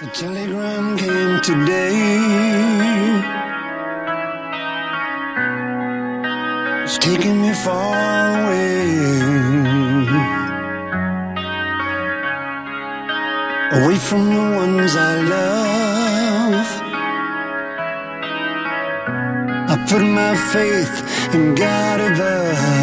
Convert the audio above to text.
A telegram came today. It's taking me far away, away from the ones I love. I put my faith in God above.